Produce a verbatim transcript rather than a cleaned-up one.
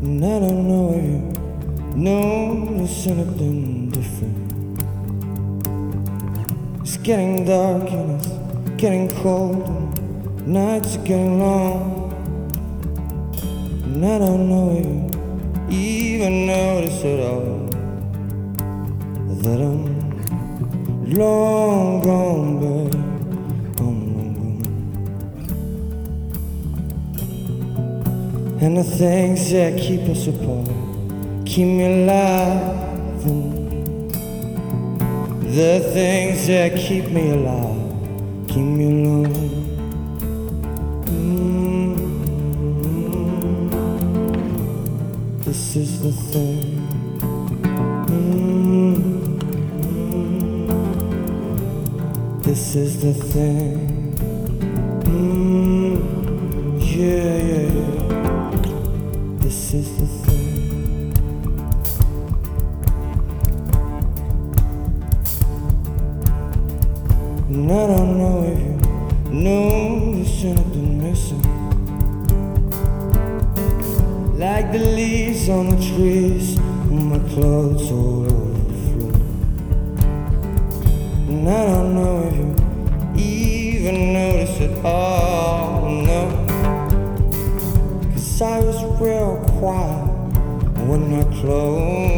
And I don't know if you notice anything different. It's getting dark and it's getting cold, and nights are getting long. And I don't know if you even notice at all that I'm long gone, babe. I'm long gone. And the things that keep us apart keep me alive, and the things that keep me alive keep me alone. This is the thing. Mm-hmm. This is the thing. Mm-hmm. Yeah, yeah, yeah. This is the thing. And I don't know if you notice anything missing, like the leaves on the trees, and my clothes all over the floor. And I don't know if you even notice it all, no. Cause I was real quiet when I closed